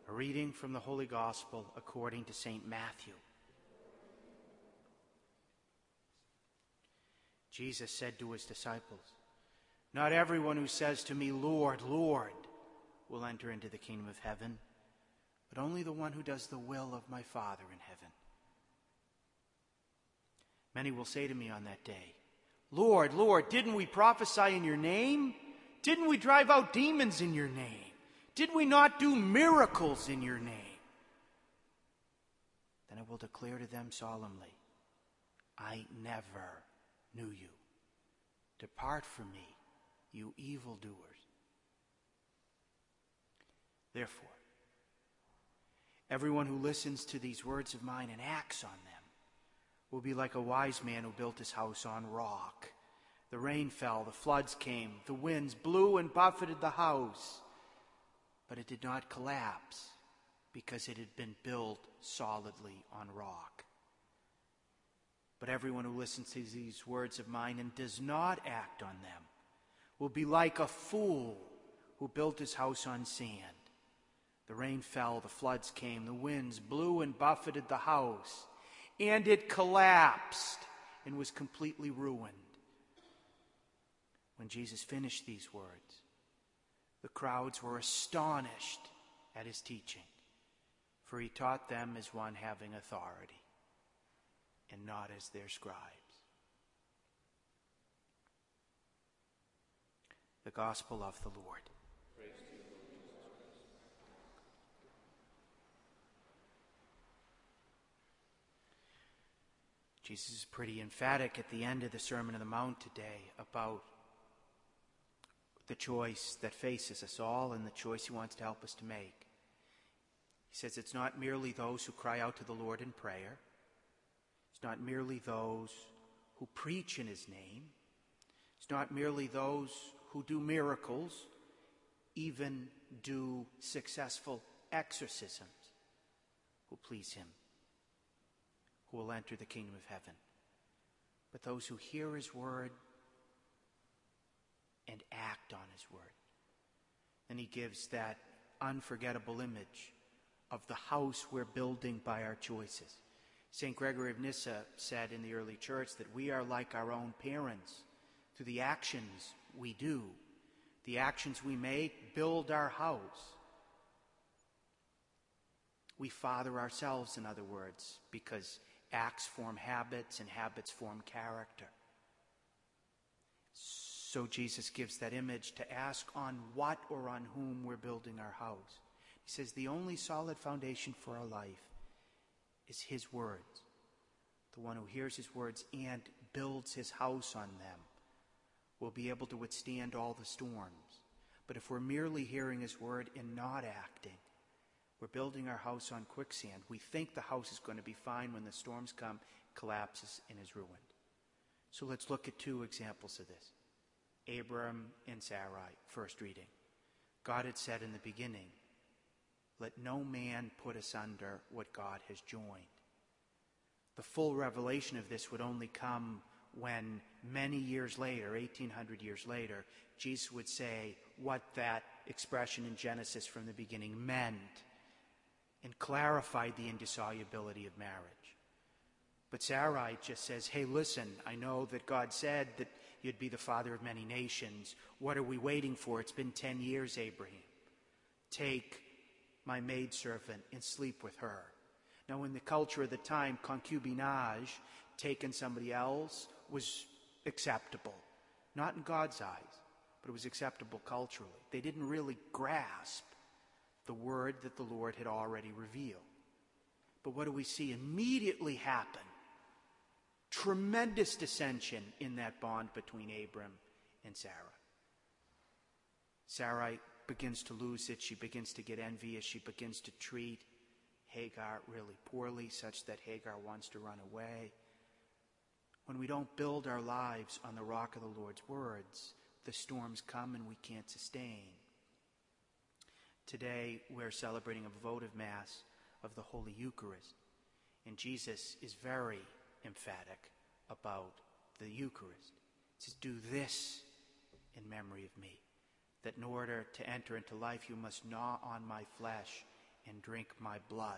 A reading from the Holy Gospel according to St. Matthew. Jesus said to his disciples, "Not everyone who says to me, 'Lord, Lord,' will enter into the kingdom of heaven, but only the one who does the will of my Father in heaven. Many will say to me on that day, 'Lord, Lord, didn't we prophesy in your name? Didn't we drive out demons in your name? Did we not do miracles in your name?' Then I will declare to them solemnly, 'I never knew you. Depart from me, you evildoers.' Therefore, everyone who listens to these words of mine and acts on them will be like a wise man who built his house on rock. The rain fell, the floods came, the winds blew and buffeted the house, but it did not collapse because it had been built solidly on rock. But everyone who listens to these words of mine and does not act on them will be like a fool who built his house on sand. The rain fell, the floods came, the winds blew and buffeted the house, and it collapsed and was completely ruined." When Jesus finished these words, the crowds were astonished at his teaching, for he taught them as one having authority and not as their scribes. The Gospel of the Lord. Praise to you, Lord Jesus Christ. Jesus is pretty emphatic at the end of the Sermon on the Mount today about the choice that faces us all and the choice he wants to help us to make. He says it's not merely those who cry out to the Lord in prayer. It's not merely those who preach in his name. It's not merely those who do miracles, even do successful exorcisms, who please him, who will enter the kingdom of heaven. But those who hear his word and act on his word. And he gives that unforgettable image of the house we're building by our choices. St. Gregory of Nyssa said in the early church that we are like our own parents. Through the actions we do, the actions we make build our house. We father ourselves, in other words, because acts form habits and habits form character. So Jesus gives that image to ask on what or on whom we're building our house. He says the only solid foundation for our life is his words. The one who hears his words and builds his house on them will be able to withstand all the storms. But if we're merely hearing his word and not acting, we're building our house on quicksand. We think the house is going to be fine. When the storms come, it collapses and is ruined. So let's look at two examples of this. Abram and Sarai, first reading. God had said in the beginning, "Let no man put asunder what God has joined." The full revelation of this would only come when many years later, 1800 years later, Jesus would say what that expression in Genesis from the beginning meant and clarified the indissolubility of marriage. But Sarai just says, "Hey, listen, I know that God said that you'd be the father of many nations. What are we waiting for? It's been 10 years, Abraham. Take my maidservant and sleep with her." Now, in the culture of the time, concubinage, taking somebody else, was acceptable. Not in God's eyes, but it was acceptable culturally. They didn't really grasp the word that the Lord had already revealed. But what do we see immediately happen? Tremendous dissension in that bond between Abram and Sarah. Sarai begins to lose it. She begins to get envious. She begins to treat Hagar really poorly, such that Hagar wants to run away. When we don't build our lives on the rock of the Lord's words, the storms come and we can't sustain. Today, we're celebrating a votive Mass of the Holy Eucharist. And Jesus is very emphatic about the Eucharist. He says, "Do this in memory of me, that in order to enter into life, you must gnaw on my flesh and drink my blood.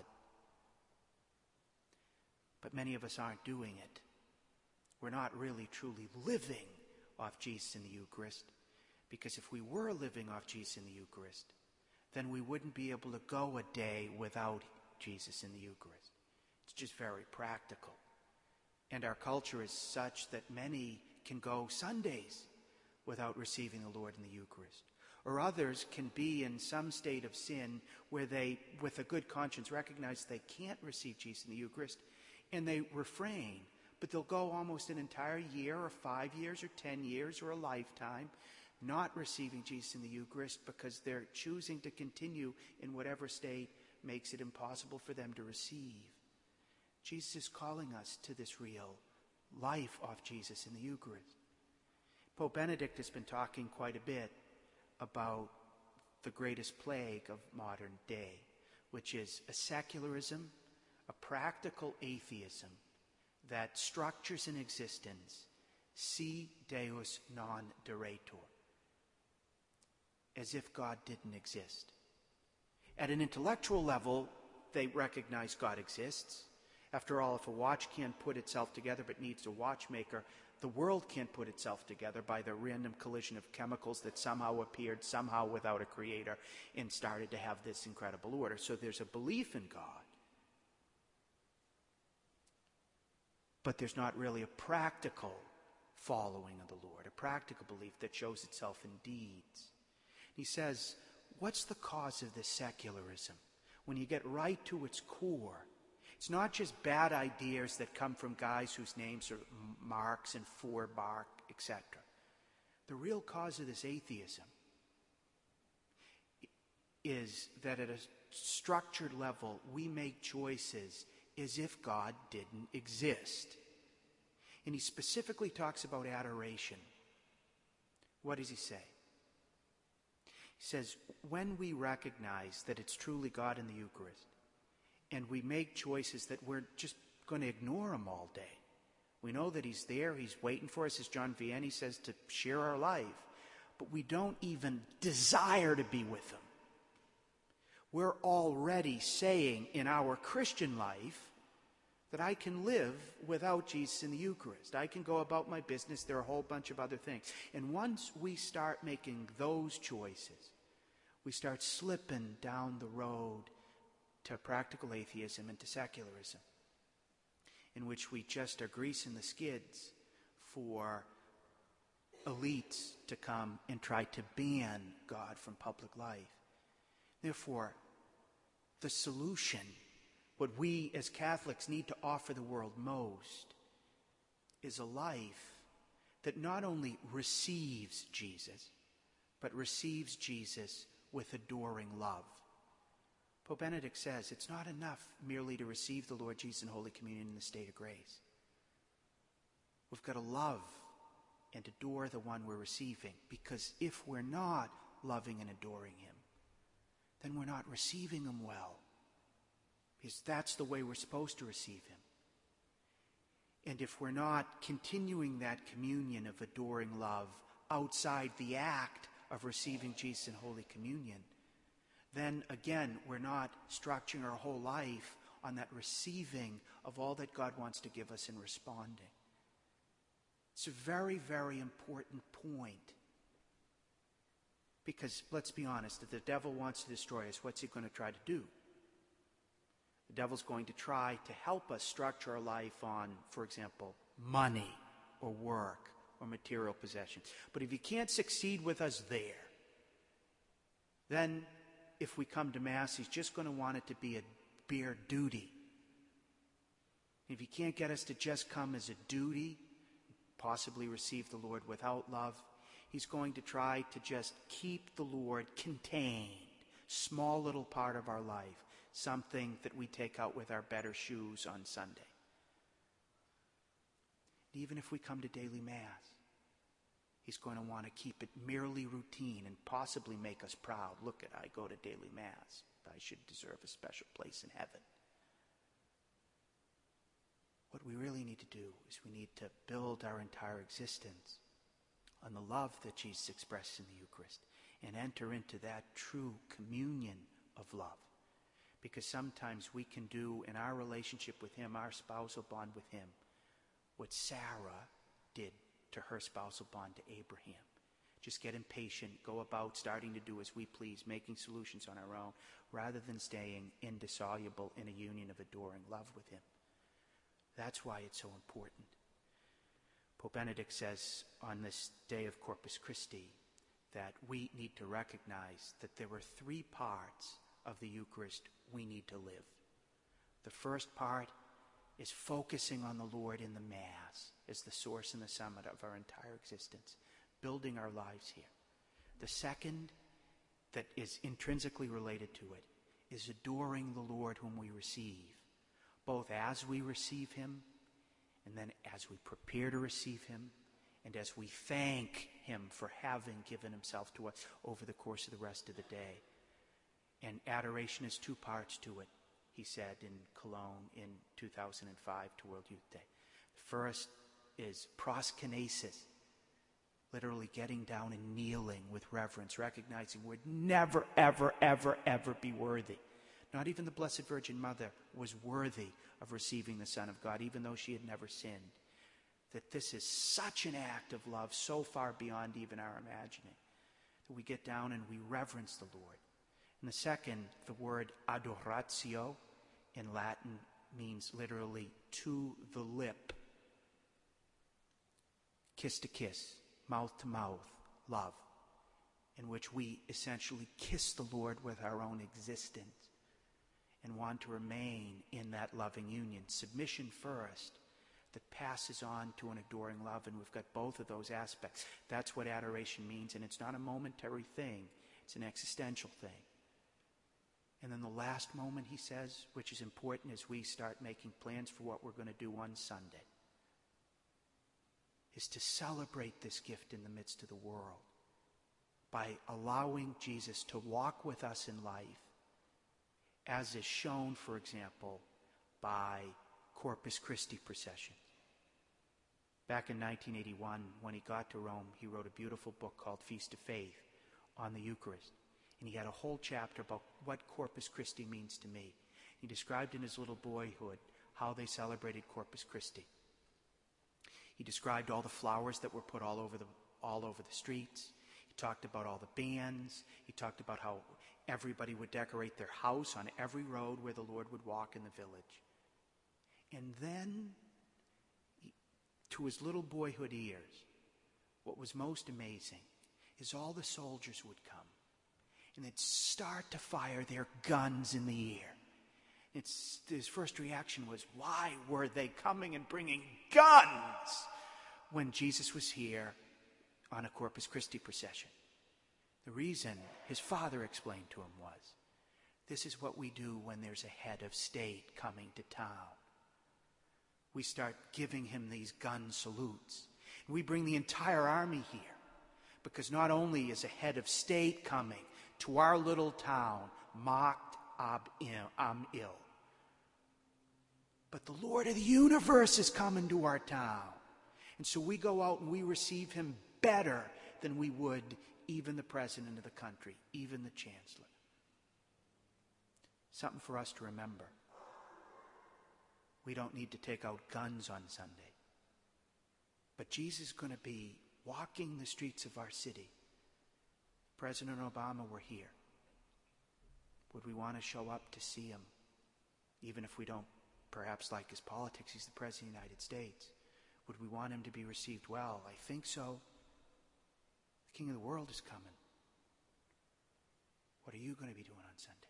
But many of us aren't doing it. We're not really truly living off Jesus in the Eucharist, because if we were living off Jesus in the Eucharist, then we wouldn't be able to go a day without Jesus in the Eucharist. It's just very practical. And our culture is such that many can go Sundays without receiving the Lord in the Eucharist. Or others can be in some state of sin where they, with a good conscience, recognize they can't receive Jesus in the Eucharist, and they refrain. But they'll go almost an entire year or 5 years or 10 years or a lifetime not receiving Jesus in the Eucharist because they're choosing to continue in whatever state makes it impossible for them to receive. Jesus is calling us to this real life of Jesus in the Eucharist. Pope Benedict has been talking quite a bit about the greatest plague of modern day, which is a secularism, a practical atheism that structures an existence si Deus non daretur, as if God didn't exist. At an intellectual level, they recognize God exists. After all, if a watch can't put itself together but needs a watchmaker, the world can't put itself together by the random collision of chemicals that somehow appeared, somehow without a creator, and started to have this incredible order. So there's a belief in God. But there's not really a practical following of the Lord, a practical belief that shows itself in deeds. He says, what's the cause of this secularism? When you get right to its core, it's not just bad ideas that come from guys whose names are Marx and Feuerbach, etc. The real cause of this atheism is that at a structured level, we make choices as if God didn't exist. And he specifically talks about adoration. What does he say? He says, when we recognize that it's truly God in the Eucharist, and we make choices that we're just going to ignore him all day. We know that he's there, he's waiting for us, as John Vianney says, to share our life. But we don't even desire to be with him. We're already saying in our Christian life that I can live without Jesus in the Eucharist. I can go about my business. There are a whole bunch of other things. And once we start making those choices, we start slipping down the road to practical atheism and to secularism, in which we just are greasing the skids for elites to come and try to ban God from public life. Therefore, the solution, what we as Catholics need to offer the world most, is a life that not only receives Jesus, but receives Jesus with adoring love. Pope Benedict says it's not enough merely to receive the Lord Jesus in Holy Communion in the state of grace. We've got to love and adore the one we're receiving, because if we're not loving and adoring him, then we're not receiving him well, because that's the way we're supposed to receive him. And if we're not continuing that communion of adoring love outside the act of receiving Jesus in Holy Communion, then again, we're not structuring our whole life on that receiving of all that God wants to give us and responding. It's a very, very important point. Because, let's be honest, if the devil wants to destroy us, what's he going to try to do? The devil's going to try to help us structure our life on, for example, money or work or material possessions. But if he can't succeed with us there, then if we come to Mass, he's just going to want it to be a bare duty. If he can't get us to just come as a duty, possibly receive the Lord without love, he's going to try to just keep the Lord contained, small little part of our life, something that we take out with our better shoes on Sunday. Even if we come to daily Mass, he's going to want to keep it merely routine and possibly make us proud. Look at, I go to daily Mass. I should deserve a special place in heaven. What we really need to do is we need to build our entire existence on the love that Jesus expressed in the Eucharist and enter into that true communion of love. Because sometimes we can do in our relationship with him, our spousal bond with him, what Sarah did to her spousal bond to Abraham. Just get impatient, go about starting to do as we please, making solutions on our own, rather than staying indissoluble in a union of adoring love with him. That's why it's so important. Pope Benedict says on this day of Corpus Christi that we need to recognize that there were 3 parts of the Eucharist we need to live. The first part is focusing on the Lord in the Mass as the source and the summit of our entire existence, building our lives here. The second, that is intrinsically related to it, is adoring the Lord whom we receive, both as we receive him, and then as we prepare to receive him, and as we thank him for having given himself to us over the course of the rest of the day. And adoration has 2 parts to it, he said in Cologne in 2005 to World Youth Day. The first is proskynesis, literally getting down and kneeling with reverence, recognizing we'd never, ever, ever, ever be worthy. Not even the Blessed Virgin Mother was worthy of receiving the Son of God, even though she had never sinned. That this is such an act of love, so far beyond even our imagining, that we get down and we reverence the Lord. And the second, the word adoratio in Latin means literally to the lip. Kiss to kiss, mouth to mouth, love, in which we essentially kiss the Lord with our own existence and want to remain in that loving union. Submission first, that passes on to an adoring love, and we've got both of those aspects. That's what adoration means, and it's not a momentary thing. It's an existential thing. And then the last moment, he says, which is important as we start making plans for what we're going to do on Sunday, is to celebrate this gift in the midst of the world by allowing Jesus to walk with us in life, as is shown, for example, by Corpus Christi processions. Back in 1981, when he got to Rome, he wrote a beautiful book called Feast of Faith on the Eucharist. And he had a whole chapter about what Corpus Christi means to me. He described in his little boyhood how they celebrated Corpus Christi. He described all the flowers that were put all over the streets. He talked about all the bands. He talked about how everybody would decorate their house on every road where the Lord would walk in the village. And then, to his little boyhood ears, what was most amazing is all the soldiers would come and they'd start to fire their guns in the air. His first reaction was, why were they coming and bringing guns when Jesus was here on a Corpus Christi procession? The reason, his father explained to him, was, this is what we do when there's a head of state coming to town. We start giving him these gun salutes. And we bring the entire army here, because not only is a head of state coming to our little town, mocked am ill, but the Lord of the universe is coming to our town. And so we go out and we receive him better than we would even the president of the country, even the chancellor. Something for us to remember. We don't need to take out guns on Sunday. But Jesus is going to be walking the streets of our city. President Obama were here. Would we want to show up to see him? Even if we don't perhaps like his politics, he's the President of the United States. Would we want him to be received well? I think so. The King of the world is coming. What are you going to be doing on Sunday?